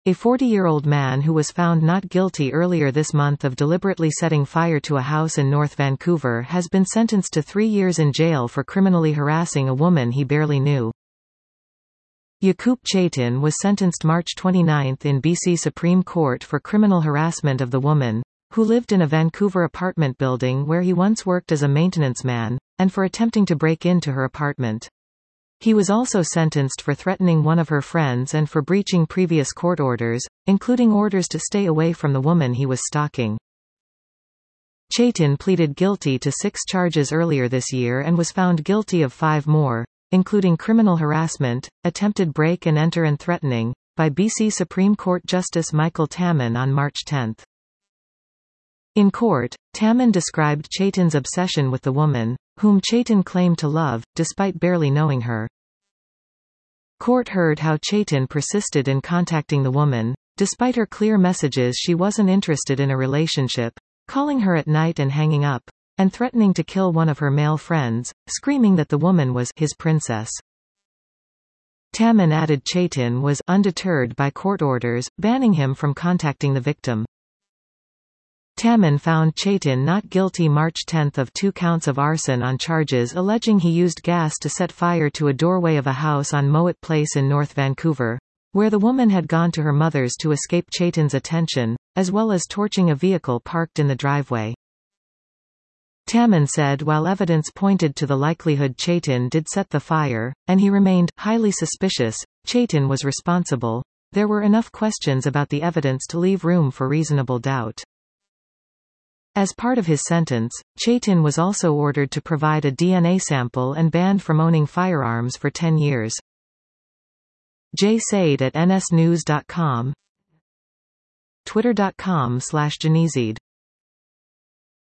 A 40-year-old man who was found not guilty earlier this month of deliberately setting fire to a house in North Vancouver has been sentenced to 3 years in jail for criminally harassing a woman he barely knew. Yacoop Chaitin was sentenced March 29 in BC Supreme Court for criminal harassment of the woman, who lived in a Vancouver apartment building where he once worked as a maintenance man, and for attempting to break into her apartment. He was also sentenced for threatening one of her friends and for breaching previous court orders, including orders to stay away from the woman he was stalking. Chaitin pleaded guilty to 6 charges earlier this year and was found guilty of 5 more, including criminal harassment, attempted break-and-enter and threatening, by BC Supreme Court Justice Michael Tamman on March 10. In court, Tamman described Chaitin's obsession with the woman, whom Chaitin claimed to love, despite barely knowing her. Court heard how Chaitin persisted in contacting the woman, despite her clear messages she wasn't interested in a relationship, calling her at night and hanging up, and threatening to kill one of her male friends, screaming that the woman was his princess. Tamman added Chaitin was undeterred by court orders, banning him from contacting the victim. Tamman found Chaitin not guilty March 10 of 2 counts of arson on charges alleging he used gas to set fire to a doorway of a house on Mowat Place in North Vancouver, where the woman had gone to her mother's to escape Chaitin's attention, as well as torching a vehicle parked in the driveway. Tamman said while evidence pointed to the likelihood Chaitin did set the fire, and he remained highly suspicious Chaitin was responsible, there were enough questions about the evidence to leave room for reasonable doubt. As part of his sentence, Chaitin was also ordered to provide a DNA sample and banned from owning firearms for 10 years. Jay Said at nsnews.com, twitter.com/Janizid